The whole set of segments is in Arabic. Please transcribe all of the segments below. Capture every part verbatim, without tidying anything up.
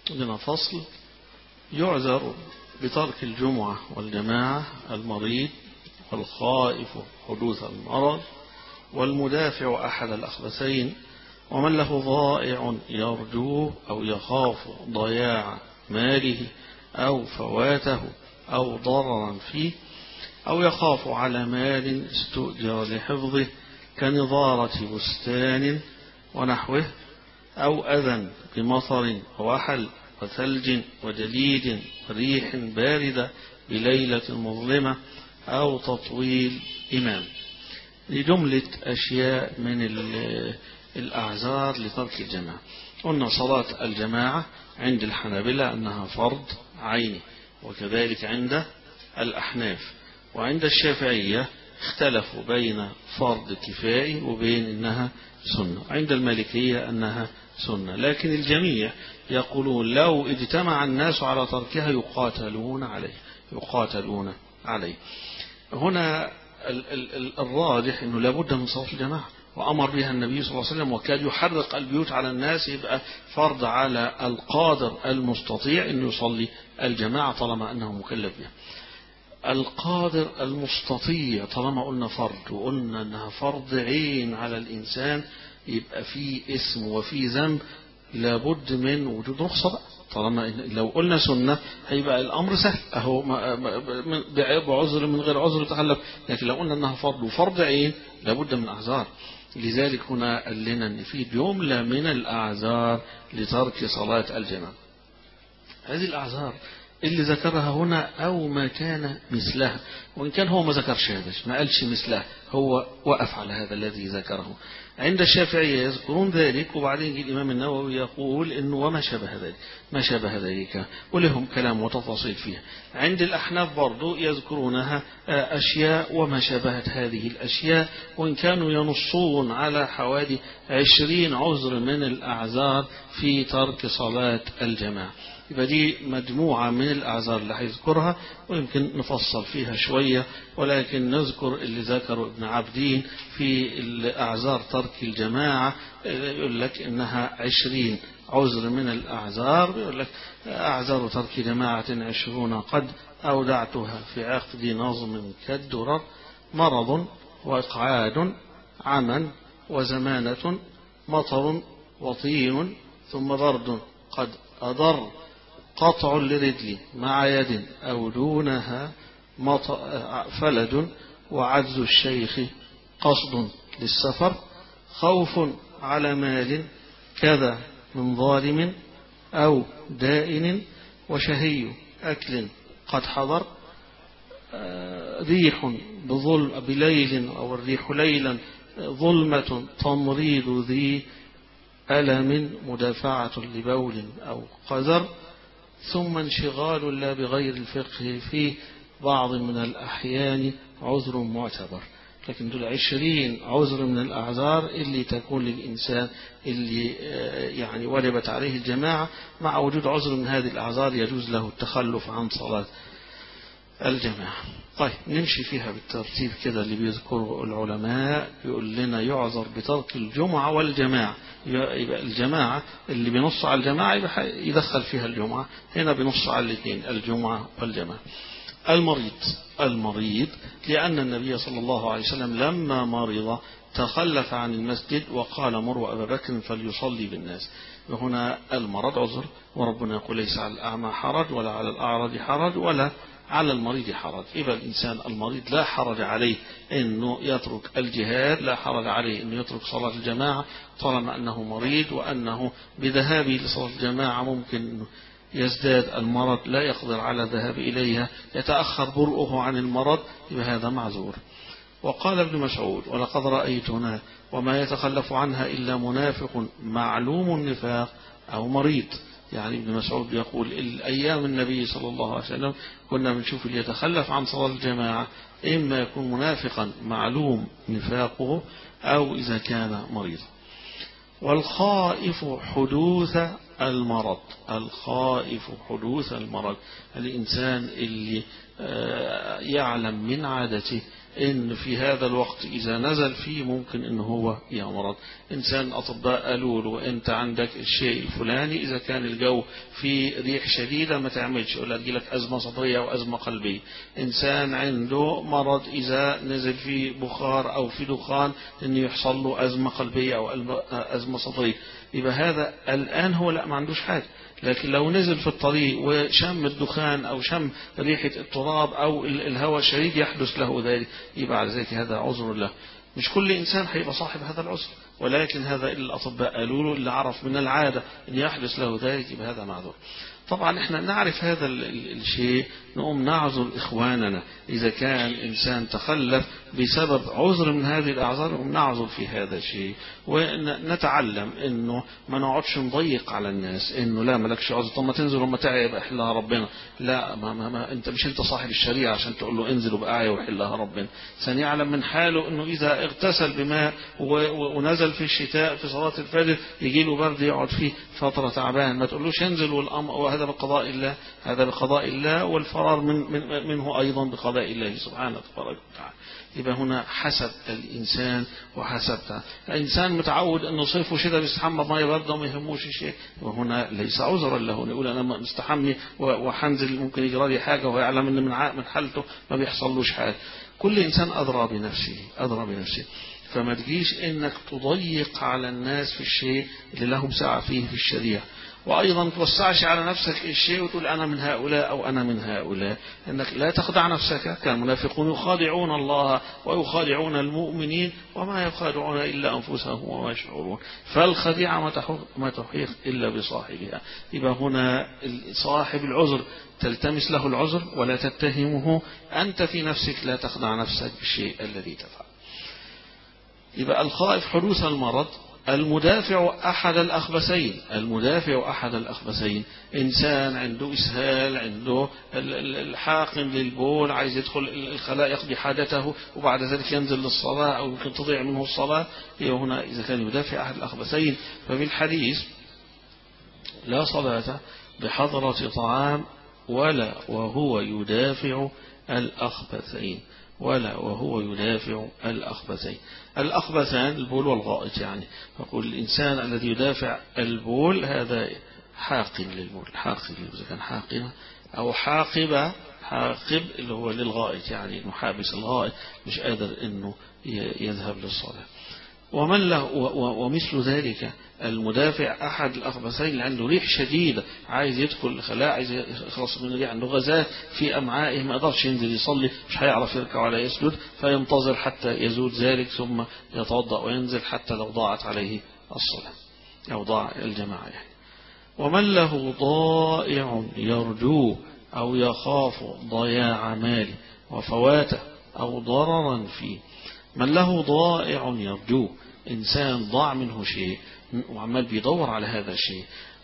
عندنا فصل: يعذر بترك الجمعة والجماعة المريض والخائف حدوث المرض والمدافع أحد الأخبثين ومن له ضائع يرجوه أو يخاف ضياع ماله أو فواته أو ضررا فيه أو يخاف على مال استؤجر لحفظه كنظارة بستان ونحوه أو أذى بمطر ووحل وثلج وجليد وريح باردة بليلة مظلمة أو تطويل إمام. لجملة أشياء من الأعذار لترك الجماعة. قلنا صلاة الجماعة عند الحنابلة أنها فرض عيني، وكذلك عند الأحناف، وعند الشافعية اختلفوا بين فرض كفائي وبين أنها سنة، عند المالكية أنها سنة، لكن الجميع يقولون لو اجتمع الناس على تركها يقاتلون عليه يقاتلون عليه. هنا الراجح أنه لابد من صلاة الجماعة، وأمر بها النبي صلى الله عليه وسلم، وكاد يحرق البيوت على الناس، يبقى فرض على القادر المستطيع أن يصلي الجماعة طالما أنه مكلف بها. القادر المستطيع طالما قلنا فرض وقلنا أنها فرض عين على الإنسان، يبقى فيه اسم وفيه ذنب، لابد من وجود رخصة بقى. طالما لو قلنا سنة هيبقى الأمر سهل، أهو بعذر من غير عذر تخلف، لكن لو قلنا أنها فرض وفرض عين لابد من أعذار. لذلك هنا قال لنا أن في جملة من الأعذار لترك صلاة الجماعة. هذه الأعذار اللي ذكرها هنا أو ما كان مثلها، وإن كان هو ما ذكرش هذا، ما قالش مثله، هو وقف على هذا الذي ذكره. عند الشافعية يذكرون ذلك، وبعدين يجي الإمام النووي يقول إنه وما شابه ذلك ما شابه ذلك، ولهم كلام وتفاصيل فيها. عند الأحناف برضو يذكرونها أشياء وما شابهت هذه الأشياء، وإن كانوا ينصون على حوالي عشرين عذر من الأعذار في ترك صلاة الجماعة. يبقى دي مجموعة من الأعذار اللي هيذكرها، ويمكن نفصل فيها شوية، ولكن نذكر اللي ذكره ابن عابدين في أعذار ترك الجماعة. يقول لك إنها عشرين عذر من الأعذار. يقول لك أعذار ترك جماعة عشرون قد أودعتها في عقد نظم كالدرر: مرض وإقعاد عمى وزمانة مطر وطين ثم برد قد أضر قطع لرجل مع يد أو دونها فلج وعجز الشيخ قصد للسفر خوف على مال كذا من ظالم أو دائن وشهي أكل قد حضر ريح بظلم بليل أو الريح ليلا ظلمة تمريض ذي ألم مدافعة لبول أو قذر ثم انشغال لا بغير الفقه في بعض من الأحيان عذر معتبر. لكن دول عشرين عذر من الأعذار اللي تكون للإنسان اللي يعني وجبت عليه الجماعة، مع وجود عذر من هذه الأعذار يجوز له التخلف عن صلاة الجماعة. طيب نمشي فيها بالترتيب كده اللي بيذكره العلماء. يقول لنا يعذر بترك الجمعة والجماعة. يبقى الجماعة اللي بينص على الجماعة يبقى يدخل فيها الجمعة، هنا بينص على الاثنين الجمعة والجماعة. المريض المريض لأن النبي صلى الله عليه وسلم لما مرض تخلف عن المسجد وقال مروا أبا بكر فليصلي بالناس. وهنا المرض عذر، وربنا يقول ليس على الأعمى حرج ولا على الأعرج حرج ولا على المريض حرج. يبقى الإنسان المريض لا حرج عليه أنه يترك الجهاد، لا حرج عليه أنه يترك صلاة الجماعة طالما أنه مريض، وأنه بذهابه لصلاة الجماعة ممكن يزداد المرض، لا يقدر على الذهاب إليها، يتأخر برؤه عن المرض، يبقى هذا معذور. وقال ابن مسعود: ولقد رأيتنا وما يتخلف عنها إلا منافق معلوم النفاق أو مريض. يعني ابن مسعود يقول الأيام النبي صلى الله عليه وسلم كنا بنشوف اللي يتخلف عن صلاة الجماعة إما يكون منافقا معلوم نفاقه أو إذا كان مريضا. والخائف حدوث المرض الخائف حدوث المرض الإنسان اللي يعلم من عادته إن في هذا الوقت إذا نزل فيه ممكن إن هو يمرض. إنسان أطباء قالوا له أنت عندك الشيء الفلاني إذا كان الجو فيه ريح شديدة ما تعملش، ولا تجيلك أزمة صدرية أو أزمة قلبية. إنسان عنده مرض إذا نزل فيه بخار أو في دخان إن يحصل له أزمة قلبية أو أزمة صدرية. يبقى هذا الآن هو لا ما عندوش حاجة، لكن لو نزل في الطريق وشم الدخان أو شم ريحة التراب أو الهواء الشديد يحدث له ذلك، يبقى على ذلك هذا عذر له. مش كل إنسان هيبقى صاحب هذا العذر، ولكن هذا الأطباء قالوا له اللي عرف من العادة أن يحدث له ذلك يبقى هذا معذور. طبعا احنا نعرف هذا الشيء نقوم نعذر إخواننا إذا كان إنسان تخلف بسبب عذر من هذه الأعذار، نقوم نعذر في هذا الشيء ونتعلم إنه ما نقعدش نضيق على الناس إنه لا ملكش عذر، طب ما تنزل وما تعي يبقى يحلها ربنا. لا ما ما ما انت مش انت صاحب الشريعة عشان تقول له انزل وبقى ويحلها ربنا. سنعلم من حاله إنه إذا اغتسل بماء ونزل في الشتاء في صلاة الفجر يجي له برد يقعد فيه فترة تعبان، ما تقولوش انزل والأمر وهذا بقضاء الله، هذا بقضاء الله والفرار من من منه أيضا بقضاء الله سبحانه وتعالى. يبقى هنا حسب الإنسان وحسب الإنسان متعود أنه صيف وشتاء بيستحمى مية باردة وما يهموش شيء، وهنا ليس عذرا له يقول أنا مستحمي وحنزل ممكن يجرى لي حاجة ويعلم أن من من حالته ما بيحصلوش حاجة. كل إنسان أدرى بنفسه أدرى بنفسه فما تجيش إنك تضيق على الناس في الشيء اللي لهم سعة فيه في الشريعة، وأيضا ما توسعش على نفسك الشيء وتقول أنا من هؤلاء أو أنا من هؤلاء. إنك لا تخدع نفسك، كان المنافقون يخادعون الله ويخادعون المؤمنين وما يخادعون إلا أنفسهم وما يشعرون، فالخديعة ما تحيق إلا بصاحبها. يبقى هنا صاحب العذر تلتمس له العذر ولا تتهمه، أنت في نفسك لا تخدع نفسك بالشيء الذي تفعل. يبقى الخائف حدوث المرض المدافع أحد الأخبثين. المدافع أحد الأخبثين إنسان عنده إسهال، عنده الحاقن للبول، عايز يدخل الخلاء يقضي حاجته وبعد ذلك ينزل للصلاة أو يمكن تضيع منه الصلاة. هنا إذا كان يدافع أحد الأخبثين ففي الحديث لا صلاة بحضرة طعام ولا وهو يدافع الأخبثين، ولا وهو يدافع الأخبثين. الأخبثان البول والغائط، يعني يقول الإنسان الذي يدافع البول هذا حاقن للبول، حاقن إذا كان حاقنة أو حاقبة، حاقب اللي هو للغائط يعني إنه حابس الغائط مش قادر إنه يذهب للصلاة. ومن له ومثل ذلك المدافع أحد الأخبثين اللي عنده ريح شديدة عايز يدخل الخلاء، عايز يخلص من الريح، عنده غازات في أمعائه ما يقدرش ينزل يصلي، مش هيعرف يركع ولا يسجد، فينتظر حتى يزول ذلك ثم يتوضأ وينزل حتى لو ضاعت عليه الصلاة أو ضاع الجماعة يعني. ومن له ضائع يرجوه أو يخاف ضياع ماله وفواته أو ضررا فيه. من له ضائع يرجوه إنسان ضاع منه شيء وعمال بيدور على هذا الشيء.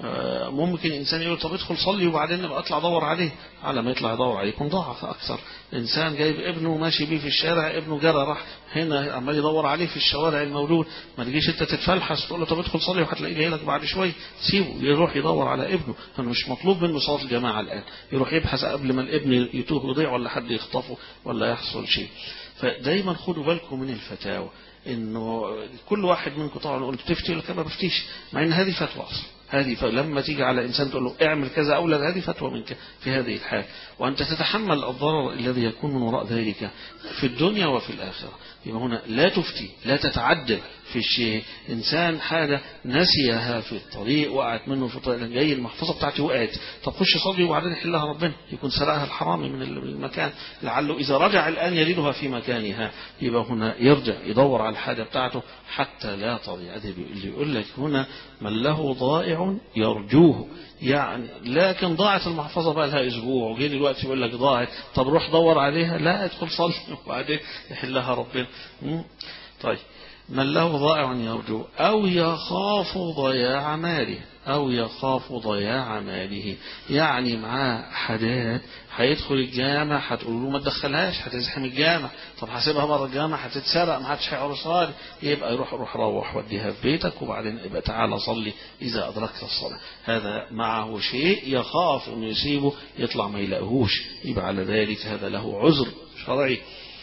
ممكن إنسان يقول طب ادخل صلي وبعدين ابقى اطلع دور عليه، على ما يطلع يدور عليه يكون ضاعف أكثر. إنسان جايب ابنه ماشي بيه في الشارع، ابنه جرى راح هنا عمال يدور عليه في الشوارع الموجود، ما تجيش انت تتفلحس تقول له طب ادخل صلي وهتلاقيه جاي لك بعد شويه، سيبه يروح يدور على ابنه. أنا مش مطلوب منه صلاة الجماعة الآن، يروح يبحث قبل ما الابن يتوه ويضيع ولا حد يخطفه ولا يحصل شيء. فدايما خدوا بالكم من الفتاوى، انه كل واحد منكم طبعا يقول بتفتي ولا كما بفتيش، مع ان هذه فتوى اصلا. هذه لما تيجي على انسان تقول له اعمل كذا او لا، هذه فتوى منك في هذه الحال، وانت تتحمل الضرر الذي يكون من وراء ذلك في الدنيا وفي الاخره. يبقى هنا لا تفتي، لا تتعدل في الشيء. انسان حاجه نسيها في الطريق، وقعت منه في الطريق، جاي المحفظه بتاعتي وقعت، طب خش صلي وبعدين يحلها ربنا، يكون سرقها الحرامي من المكان، لعله اذا رجع الان يجدها في مكانها. يبقى هنا يرجع يدور على الحاجه بتاعته حتى لا تضيع. اللي يقول لك هنا من له ضائع يرجوه، يعني لكن ضاعت المحفظة بقى لها أسبوع وجي دلوقتي يقول لك ضاعت، طب روح دور عليها، لا ادخل صلي وبعدين يحلها ربنا. طيب من له ضائع يرجو أو يخاف ضياع ماله أو يخاف ضياع ماله، يعني معاه حاجات هيدخل الجامع هتقول له ما تدخلهاش هتزحم الجامع، طب هسيبها بره الجامع هتتسرق ما حدش هيعرفها، يبقى يروح روح روح وديها في بيتك وبعدين يبقى تعالى صلي إذا أدركت الصلاة. هذا معه شيء يخاف أن يسيبه يطلع ما يلاقيهوش، يبقى على ذلك هذا له عذر شرعي.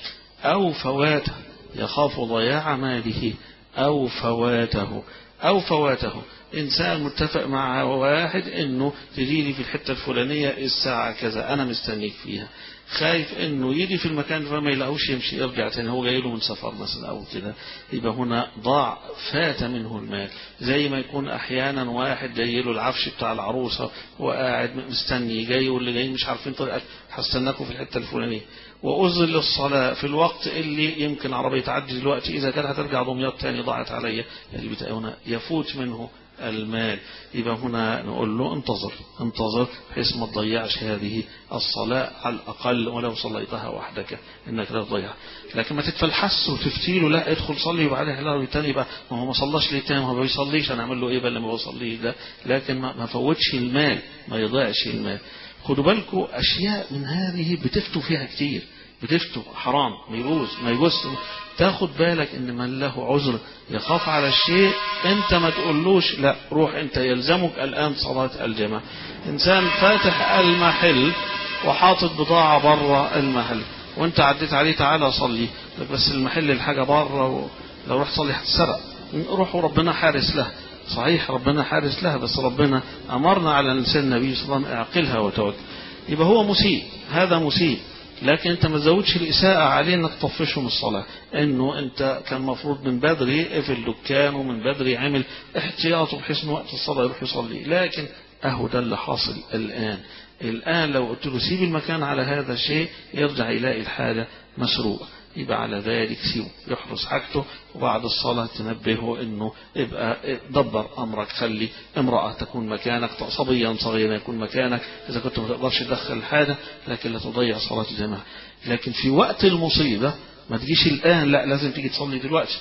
أو فواته، يخاف ضياع ماله أو فواته أو فواته إنسان متفق مع واحد إنه تجيلي في الحتة الفلانية الساعة كذا أنا مستنيك فيها، خايف إنه يجي في المكان فما يلاقوش يمشي يرجع تاني، هو جاي له من سفر مثلا أو كده، يبقى هنا ضاع فات منه المال. زي ما يكون أحيانا واحد جاي له العفش بتاع العروسة وقاعد مستني جاي واللي جاي مش عارفين طريقة هستناكم في الحتة الفلانية، وأذن للصلاة في الوقت اللي يمكن عربية تعدي دلوقتي إذا كانت هترجع دمياط تاني ضاعت عليا، اللي هنا يفوت منه المال. يبقى هنا نقول له انتظر انتظر بحيث ما تضيعش هذه الصلاة على الأقل ولو صليتها وحدك إنك لا تضيع. لكن ما تتفلحس وتفتيله لا ادخل صلي وبعدين هلا تاني يبقى ما هو ما صلاش ليه تاني، ما بيصليش أنا أعمل له إيه بل لما بصليه ده، لكن ما فوتش المال ما يضيعش المال. خدوا بالكم أشياء من هذه بتفتوا فيها كتير، بتفتوا حرام ما يجوز ما يجوز. تاخد بالك ان من له عذر يخاف على الشيء انت ما تقولوش لا روح انت يلزمك الان صلاة الجماعة. انسان فاتح المحل وحاطط بضاعة بره المحل وانت عديت عليه تعالى صلي، بس المحل الحاجة بره لو رحت صلي هتسرق، روحوا ربنا حارس له، صحيح ربنا حارس لها بس ربنا امرنا على لسان النبي صلى الله عليه وسلم اعقلها وتوكل. يبقى هو مسيء هذا مسيء، لكن انت ما تزودش الإساءة عليه انك تطفشه من الصلاة، انه انت كان مفروض من بدري في الدكان ومن بدري عمل احتياطه بحيث انه وقت الصلاة يروح يصلي، لكن اهو ده اللي حاصل الآن. الآن لو قلت له سيب المكان على هذا الشيء يرجع يلاقي الحاجة مسروقة، يبقى على ذلك سيبه يحرس حاجته وبعد الصلاة تنبهه انه يبقى دبر امرك، خلي امرأة تكون مكانك، صبيا صغيرا يكون مكانك اذا كنت ما تقدرش تدخل الحاجة، لكن لا تضيع صلاة الجماعة. لكن في وقت المصيبة ما تجيش الان لا لازم تيجي تصلي دلوقتي،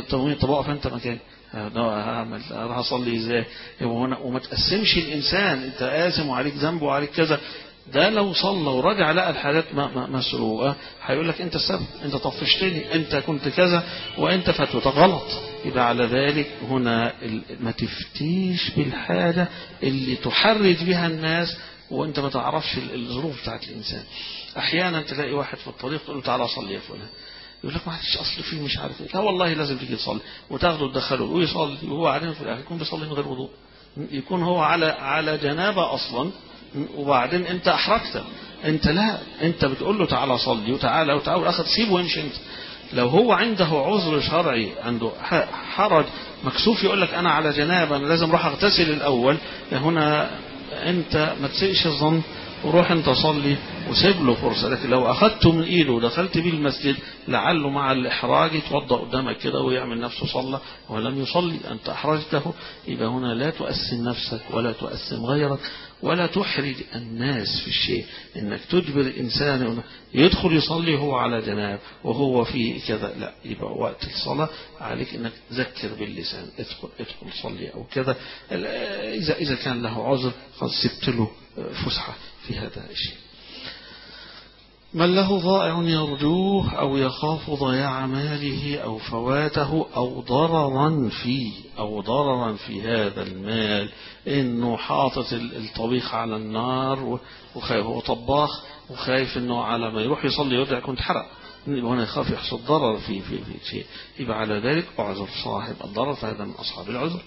طب اقف انت مكاني هعمل راح اصلي ازاي؟ وما تقسمش الانسان انت آثم وعليك ذنب وعليك كذا، ده لو صلى ورجع لقى الحاجات مسروقة هيقول لك انت السبب، انت طفشتني، انت كنت كذا وانت فتوتك غلط. يبقى على ذلك هنا ما تفتيش بالحاجة اللي تحرج بها الناس وانت ما تعرفش الظروف بتاعت الانسان. احيانا تلاقي واحد في الطريق تقول له تعالى صلي يا فلان، يقول لك ما حدش اصل فيه مش عارف ايه، لا والله لازم تيجي تصلي، وتاخده تدخله ويصلي وهو بعدين في الاخر يكون بيصلي من غير وضوء، يكون هو على على جنابه اصلا، وبعدين انت احرجت، انت لا انت بتقول له تعالى صلي وتعالى وتعالى اخذ سيبه ويمشي. انت لو هو عنده عذر شرعي عنده حرج مكسوف يقول لك انا على جنابه انا لازم اروح اغتسل الاول، هنا انت ما تسئش الظن وروح انت صلي وسيب له فرصة. لكن لو اخذته من ايده ودخلت بيه المسجد لعله مع الاحراج يتوضا قدامك كده ويعمل نفسه صلى ولم يصلي، انت احرجته. يبقى هنا لا تؤثم نفسك ولا تؤثم غيرك ولا تحرج الناس في الشيء، انك تجبر الانسان يدخل يصلي وهو على جناب وهو في كذا، لا يبقى وقت الصلاة عليك انك تذكر باللسان ادخل ادخل صلي او كذا. اذا اذا كان له عذر خلاص سبت له فسحة في هذا الشيء. من له ضائع يرجوه أو يخاف ضياع ماله أو فواته أو ضررا فيه أو ضررا في هذا المال، إنه حاطط الطبيخ على النار وخايف هو طباخ وخايف إنه على ما يروح يصلي يرجع يكون حرق، هنا يخاف يحصل ضرر في في في شيء، يبقى على ذلك أعذر صاحب الضرر، فهذا من أصحاب العذر.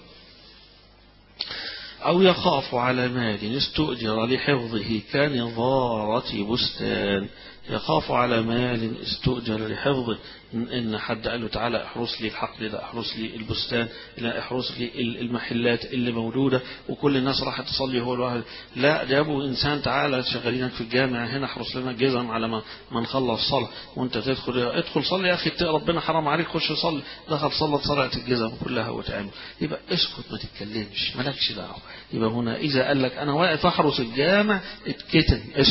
أو يخاف على مال استؤجر لحفظه كنظارة بستان، يخاف على مال استؤجر لحفظه، إن حد قال له تعالى احرس لي الحقل ده، احرس لي البستان، لا احرس لي المحلات اللي موجودة وكل الناس راح تصلي هو الواحد، لا جابوا إنسان تعالى شغالينك في الجامع هنا احرس لنا الجزم على ما ما نخلص صلاة، وانت تدخل ادخل صلي يا أخي ربنا حرام عليك خش صلي، دخل صلت صلاة الجزم كلها وتعمل، يبقى اسكت ما تتكلمش مالكش دعوة. يبقى هنا إذا قال لك أنا واقف أحرس الجامع اتكتم اسكت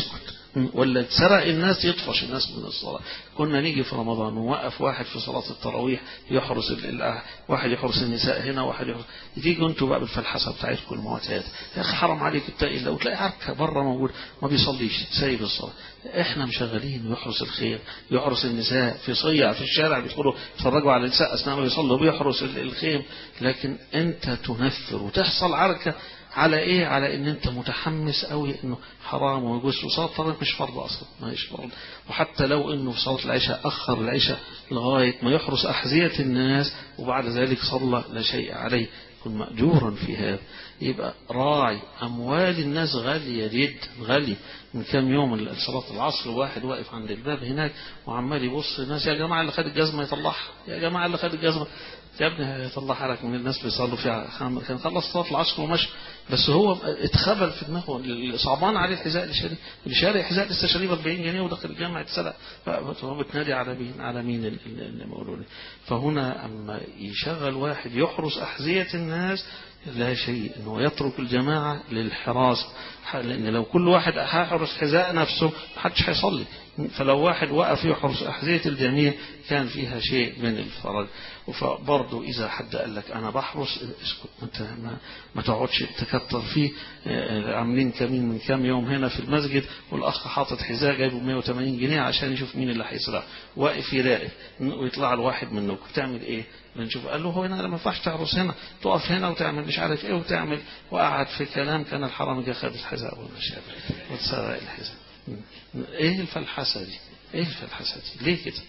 ولا تسرق الناس يطفش الناس من الصلاة. كنا نيجي في رمضان ونوقف واحد في صلاة التراويح يحرس واحد يحرس النساء هنا واحد يحرس. تيجي انتوا بقى بالفلحسة بتاعتكم المعتاد، يا اخي حرام عليك اتقي الله، وتلاقي عركة بره موجود ما بيصليش سايب الصلاة. احنا مشغلين يحرس الخير يحرس النساء في صيع في الشارع بيدخلوا يتفرجوا على النساء اثناء ما بيصلوا بيحرس الخيم، لكن انت تنفر وتحصل عركة على ايه؟ على ان انت متحمس قوي انه حرام ويجوز. وصلاة التراويح مش فرض اصلا، ما هيش فرض. وحتى لو انه في صلاة العشاء اخر العشاء لغاية ما يحرس احذية الناس وبعد ذلك صلى لا شيء عليه، يكون مأجورا في هذا. يبقى راعي أموال الناس غالية جدا غالية. من كام يوم صلاة العصر واحد واقف عند الباب هناك وعمال يبص الناس، يا جماعة اللي خد الجزمة يطلعها، يا جماعة اللي خد الجزمة. يا ابني يطلعها لك من الناس بيصلوا فيها. كان خلص صلاة العصر ومشى، بس هو اتخبل في دماغه صعبان عليه الحذاء اللي شاري اللي شاري حذاء لسه شاريه ب أربعين جنيه ودخل الجامعة اتسرق. فهو بتنادي على مين على مين اللي مولوني. فهنا أما يشغل واحد يحرس أحذية الناس لا شيء انه يترك الجماعة للحراسة، لأن لو كل واحد هيحرس حذاء نفسه محدش هيصلي. فلو واحد وقف يحرس أحذية الجميع كان فيها شيء من الفرج. فبرضه إذا حد قال لك أنا بحرس اسكت، ما, ما تقعدش تكتر فيه. عاملين كمين من كام يوم هنا في المسجد والأخ حاطط حذاء جايبه مئة وثمانين جنيه عشان يشوف مين اللي هيسرق، واقف يراقب ويطلع له واحد منكم بتعمل إيه؟ بنشوف قال له هو هنا ما ينفعش تحرس هنا، تقف هنا وتعمل مش عارف إيه وتعمل، وقعد في كلام. كان الحرام جه خد الحذاء والمشابه وتسرق الحذاء. ايه الفلحسة دي؟ ايه الفلحسة دي؟ ليه كده؟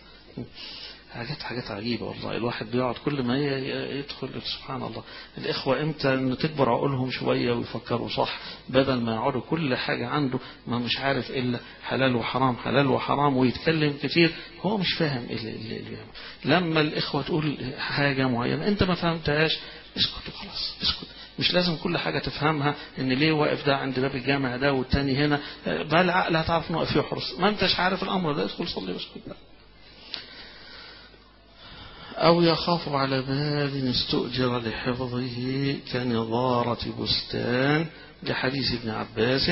حاجات حاجات عجيبة والله. الواحد بيقعد كل ما يدخل سبحان الله. الإخوة امتى ان تكبر عقولهم شوية ويفكروا صح، بدل ما يقعدوا كل حاجة عنده ما مش عارف إلا حلال وحرام حلال وحرام ويتكلم كتير هو مش فاهم إيه اللي اللي لما الإخوة تقول حاجة معينة انت ما فهمتهاش اسكت وخلاص اسكت. مش لازم كل حاجة تفهمها ان ليه واقف ده عند باب الجامع ده والتاني هنا، بقى العقل هتعرف انه واقف يحرس. ما انتش عارف الامر ده ادخل صلي واسكت بقى. او يخاف على مال استؤجر لحفظه كنظارة بستان، لحديث ابن عباس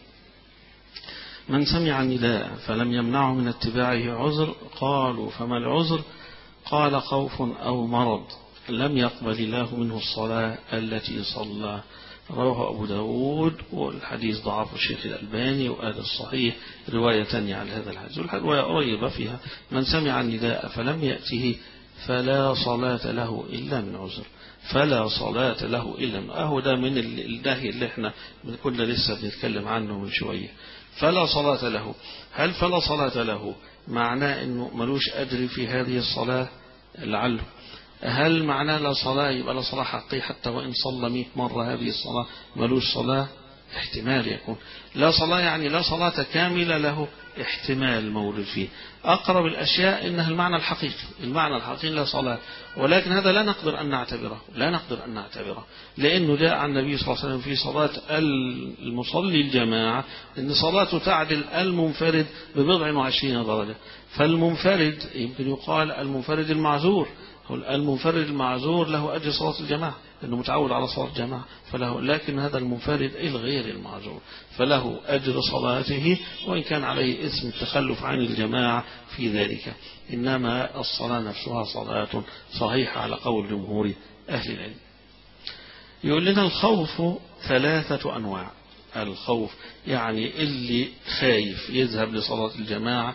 من سمع النداء فلم يمنعه من اتباعه عذر قالوا فما العذر؟ قال خوف او مرض لم يقبل الله منه الصلاة التي صلى. رواه أبو داود، والحديث ضعف الشيخ الألباني وقال الصحيح رواية تانية على هذا الحديث، والرواية قريبة فيها من سمع النداء فلم يأته فلا صلاة له إلا من عذر، فلا صلاة له إلا من أهو ده من النهي اللي احنا كنا لسه بنتكلم عنه من شوية. فلا صلاة له، هل فلا صلاة له معناه انه ملوش أجر في هذه الصلاة؟ لعله. هل معناه لا صلاة يبقى لا صلاة حقيقية حتى وإن صلى مئة مرة هذه الصلاة ملوش صلاة؟ احتمال يكون لا صلاة يعني لا صلاة كاملة له، احتمال مورد فيه. أقرب الأشياء إنها المعنى الحقيقي، المعنى الحقيقي لا صلاة، ولكن هذا لا نقدر أن نعتبره لا نقدر أن نعتبره لأنه جاء عن النبي صلى الله عليه وسلم في صلاة المصلي الجماعة إن صلاته تعدل المنفرد ببضع وعشرين درجة. فالمنفرد يمكن يقال المنفرد المعذور، المنفرد المعذور له أجر صلاة الجماعة لأنه متعود على صلاة الجماعة فله، لكن هذا المنفرد الغير المعذور فله أجر صلاته وإن كان عليه اسم التخلف عن الجماعة في ذلك. إنما الصلاة نفسها صلاة صحيحة على قول جمهور أهل العلم. يقول لنا الخوف ثلاثة أنواع. الخوف يعني اللي خايف يذهب لصلاة الجماعة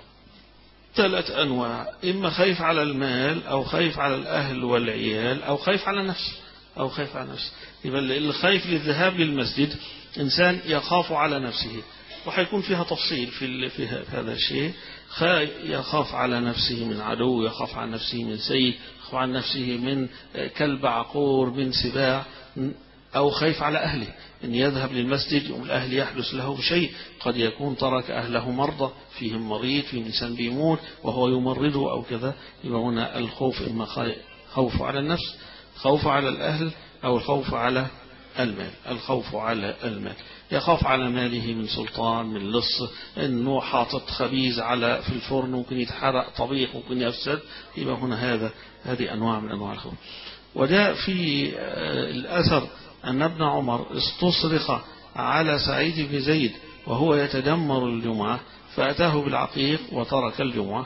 ثلاث أنواع، إما خايف على المال أو خايف على الأهل والعيال أو خايف على نفسه أو خايف على نفسه. يبقى اللي خايف للذهاب للمسجد إنسان يخاف على نفسه، وحيكون فيها تفصيل في في هذا الشيء. يخاف على نفسه من عدو، يخاف على نفسه من سيء، يخاف على نفسه من كلب عقور من سباع، أو خايف على أهله إن يذهب للمسجد والأهل يحدث له شيء، قد يكون ترك أهله مرضى فيهم مريض في إنسان بيموت وهو يمرضه أو كذا. يبقى هنا الخوف إما خوف على النفس، خوف على الأهل، أو الخوف على المال. الخوف على المال يخاف على ماله من سلطان من لص، إنه حاطط خبيز على في الفرن ممكن يتحرق طبيخ ممكن يفسد. يبقى هنا هذا هذه أنواع من أنواع الخوف. وجاء في الأثر أن ابن عمر استصرخ على سعيد بن زيد وهو يتدمر الجمعة فأتاه بالعقيق وترك الجمعة.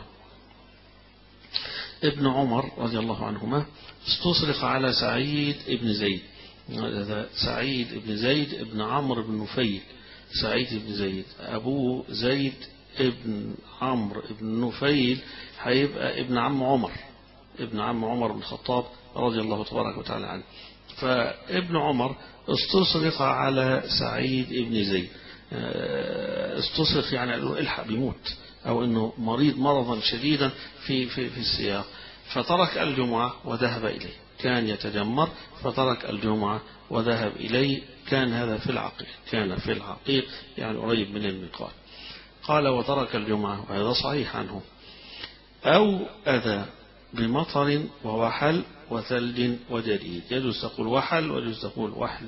ابن عمر رضي الله عنهما استصرخ على سعيد ابن زيد، سعيد ابن زيد ابن عمرو بن نفيل، سعيد ابن زيد أبوه زيد ابن عمرو ابن نفيل هيبقى ابن عم عمر، ابن عم عمر بن الخطاب رضي الله تبارك وتعالى عنه. فابن عمر استصرخ على سعيد ابن زيد، استصرخ يعني قالوا الحق بيموت أو أنه مريض مرضا شديدا في, في, في السياق، فترك الجمعة وذهب إليه، كان يتجمر فترك الجمعة وذهب إليه، كان هذا في العقيق، كان في العقيق يعني قريب من الميقات. قال وترك الجمعة، وهذا صحيح عنه. أو أذى بمطر ووحل وثلج وجليد، يجوز تقول وحل ويجوز تقول وحل،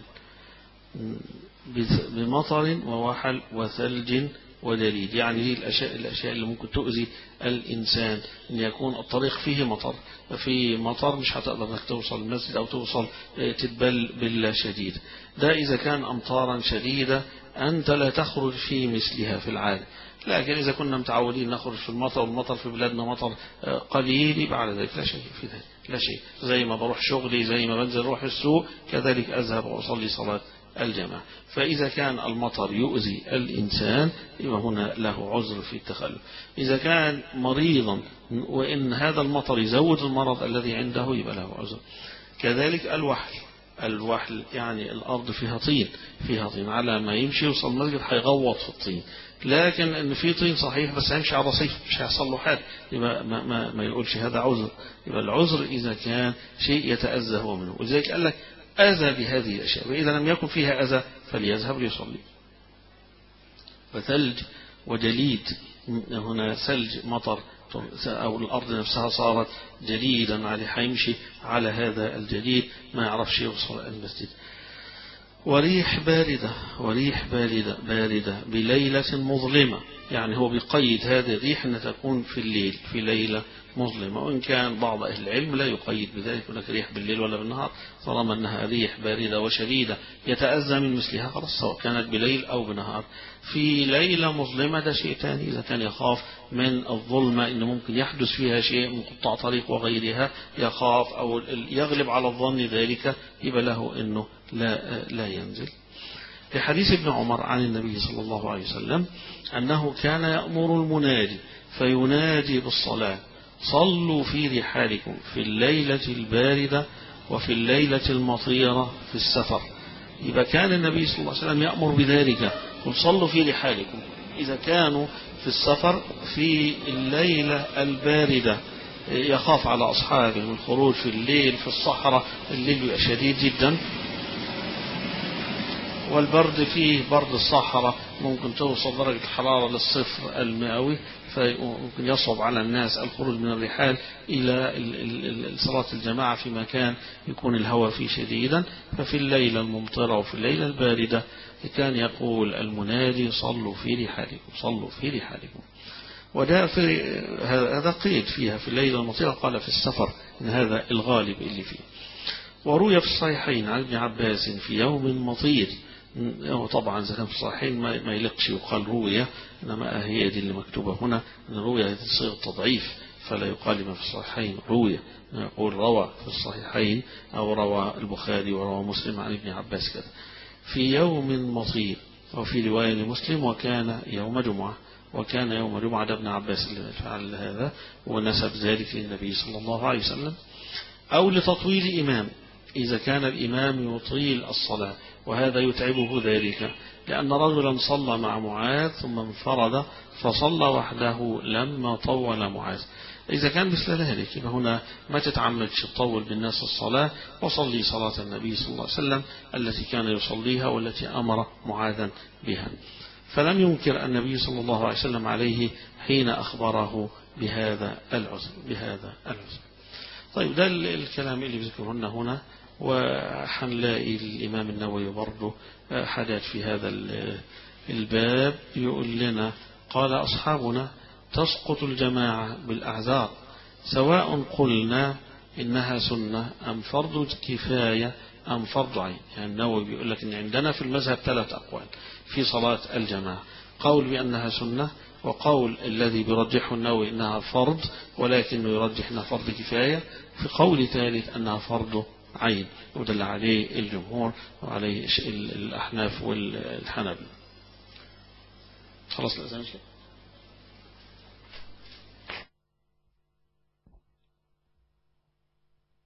بمطر ووحل وثلج ودليل، يعني هي الأشياء, الأشياء اللي ممكن تؤذي الإنسان، أن يكون الطريق فيه مطر، في مطر مش هتقدر أنك توصل المسجد أو توصل تتبل بالله شديد. ده إذا كان أمطارا شديدة أنت لا تخرج في مثلها في العالم، لكن إذا كنا متعودين نخرج في المطر والمطر في بلادنا مطر قليل يبقى على ذلك لا شيء في ذلك، لا شيء، زي ما بروح شغلي زي ما بنزل روح السوق كذلك أذهب وأصلي صلاة الجماعة. فإذا كان المطر يؤذي الإنسان يبقى هنا له عذر في التخلف. إذا كان مريضا وإن هذا المطر يزود المرض الذي عنده يبقى له عذر. كذلك الوحل، الوحل يعني الأرض فيها طين، فيها طين على ما يمشي يوصل المسجد هيغوط في الطين، لكن ان في طين صحيح بس هيمشي على رصيف مش هيحصل له حاجه، يبقى ما, ما, ما يقولش هذا عذر. يبقى العذر إذا كان شيء يتأذى هو منه، ولذلك قال لك أذى بهذه الأشياء، وإذا لم يكن فيها أذى فليذهب ليصلي. وثلج وجليد، هنا ثلج مطر أو الأرض نفسها صارت جليدا عليه هيمشي على هذا الجليد ما يعرفش يوصل المسجد. وريح باردة، وريح باردة باردة بليلة مظلمة، يعني هو بيقيد هذه الريح أن تكون في الليل في ليلة مظلمة، وإن كان بعض أهل العلم لا يقيد بذلك هناك ريح بالليل ولا بالنهار، طالما أنها ريح باردة وشديدة يتأذى من مثلها خلاص سواء كانت بليل أو بنهار. في ليلة مظلمة ده شيء ثاني، إذا كان يخاف من الظلمة إن ممكن يحدث فيها شيء من قطاع طريق وغيرها، يخاف أو يغلب على الظن ذلك يبقى له إنه لا لا ينزل. في حديث ابن عمر عن النبي صلى الله عليه وسلم أنه كان يأمر المنادي فينادي بالصلاة: صلوا في رحالكم في الليلة الباردة وفي الليلة المطيرة في السفر. إذا كان النبي صلى الله عليه وسلم يأمر بذلك، قل صلوا في رحالكم، إذا كانوا في السفر في الليلة الباردة يخاف على أصحابه من الخروج في الليل في الصحراء، الليل بيبقى شديد جدا والبرد فيه برد الصحراء ممكن توصل درجة الحرارة للصفر المئوي، فممكن يصعب على الناس الخروج من الرحال إلى صلاة الجماعة في مكان يكون الهواء فيه شديدا. ففي الليلة الممطرة وفي الليلة الباردة كان يقول المنادي: صلوا في رحالكم، صلوا في رحالكم. وده في هذا قيد فيها في الليلة الممطرة، قال في السفر إن هذا الغالب اللي فيه. وروي في الصحيحين عن ابن عباس في يوم مطير، طبعا إذا كان في الصحيحين ما يلقش يقال روية، إنما هي دي اللي مكتوبة هنا أن روية تصيغ تضعيف، فلا يقال ما في الصحيحين روية، يقول روى في الصحيحين أو روى البخاري وروى مسلم عن ابن عباس كذا في يوم مطير. وفي رواية لمسلم وكان يوم جمعة، وكان يوم جمعة. ده ابن عباس اللي فعل هذا ونسب ذلك للنبي صلى الله عليه وسلم. أو لتطويل إمام، إذا كان الإمام يطيل الصلاة وهذا يتعبه ذلك، لأن رجلا صلى مع معاذ ثم انفرد فصلى وحده لما طول معاذ. إذا كان مثل ذلك يبقى هنا ما تتعمدش تطول بالناس الصلاة، وصلي صلاة النبي صلى الله عليه وسلم التي كان يصليها والتي أمر معاذا بها. فلم ينكر النبي صلى الله عليه وسلم عليه حين أخبره بهذا العذر بهذا العذر. طيب ده الكلام اللي بذكرهن هنا، وحنلاقي الإمام النووي برضه حاجات في هذا الباب يقول لنا: قال أصحابنا تسقط الجماعة بالأعذار سواء قلنا إنها سنة أم فرض كفاية أم فرض عين. يعني النووي بيقول لك إن عندنا في المذهب ثلاث أقوال في صلاة الجماعة: قول بأنها سنة، وقول الذي بيرجحه النووي أنها فرض ولكنه يرجح أنها فرض كفاية، في قول ثالث أنها فرض عين، ودل عليه الجمهور وعليه الأحناف والحنابلة. خلاص الأذان.